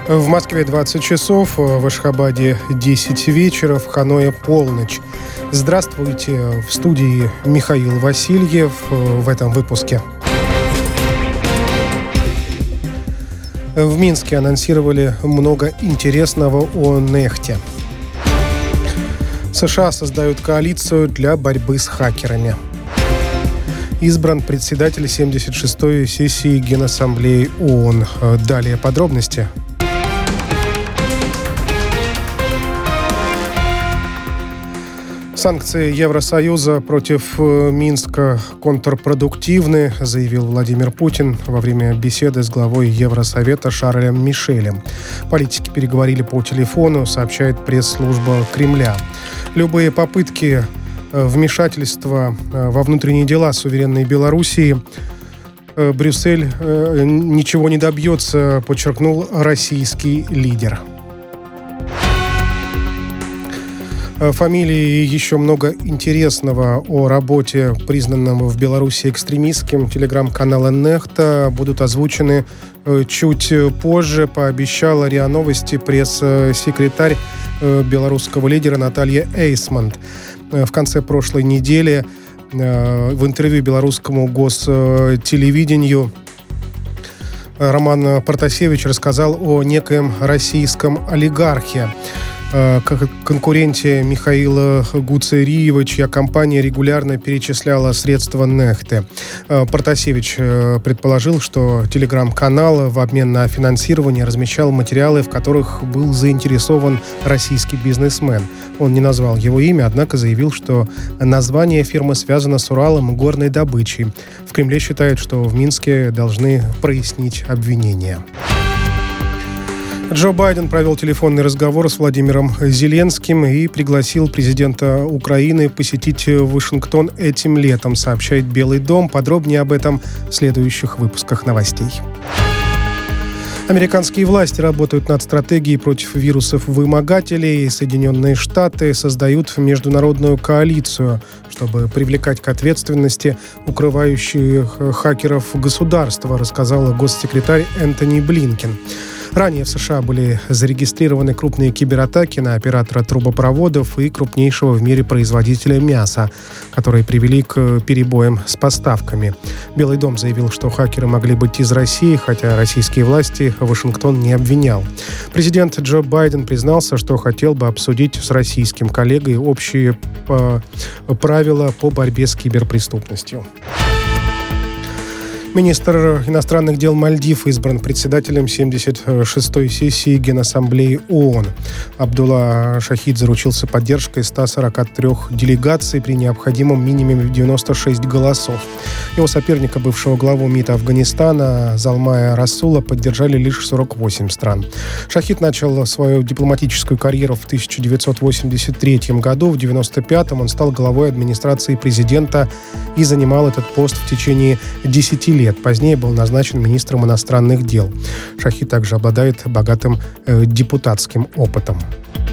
В Москве 20 часов, в Ашхабаде 10 вечера, в Ханое полночь. Здравствуйте, в студии Михаил Васильев в этом выпуске. В Минске анонсировали много интересного о нефти. США создают коалицию для борьбы с хакерами. Избран председатель 76-й сессии Генассамблеи ООН. Далее подробности. Санкции Евросоюза против Минска контрпродуктивны, заявил Владимир Путин во время беседы с главой Евросовета Шарлем Мишелем. Политики переговорили по телефону, сообщает пресс-служба Кремля. Любые попытки вмешательства во внутренние дела суверенной Белоруссии Брюссель ничего не добьется, подчеркнул российский лидер. Фамилии и еще много интересного о работе признанного в Беларуси экстремистским телеграм-канала «Нехта» будут озвучены чуть позже, пообещала РИА Новости пресс-секретарь белорусского лидера Наталья Эйсмонт. В конце прошлой недели в интервью белорусскому гостелевидению Роман Протасевич рассказал о некоем российском олигархе, конкуренте Михаила Гуцериева, чья компания регулярно перечисляла средства Нехты. Протасевич предположил, что телеграм-канал в обмен на финансирование размещал материалы, в которых был заинтересован российский бизнесмен. Он не назвал его имя, однако заявил, что название фирмы связано с Уралом и горной добычей. В Кремле считают, что в Минске должны прояснить обвинения. Джо Байден провел телефонный разговор с Владимиром Зеленским и пригласил президента Украины посетить Вашингтон этим летом, сообщает Белый дом. Подробнее об этом в следующих выпусках новостей. Американские власти работают над стратегией против вирусов-вымогателей. Соединенные Штаты создают международную коалицию, чтобы привлекать к ответственности укрывающих хакеров государства, рассказал госсекретарь Энтони Блинкен. Ранее в США были зарегистрированы крупные кибератаки на оператора трубопроводов и крупнейшего в мире производителя мяса, которые привели к перебоям с поставками. Белый дом заявил, что хакеры могли быть из России, хотя российские власти Вашингтон не обвинял. Президент Джо Байден признался, что хотел бы обсудить с российским коллегой общие правила по борьбе с киберпреступностью. Министр иностранных дел Мальдив избран председателем 76-й сессии Генассамблеи ООН. Абдулла Шахид заручился поддержкой 143 делегаций при необходимом минимуме 96 голосов. Его соперника, бывшего главу МИД Афганистана Залмая Расула, поддержали лишь 48 стран. Шахид начал свою дипломатическую карьеру в 1983 году. В 1995-м он стал главой администрации президента и занимал этот пост в течение 10 лет. Позднее был назначен министром иностранных дел. Шахид также обладает богатым депутатским опытом.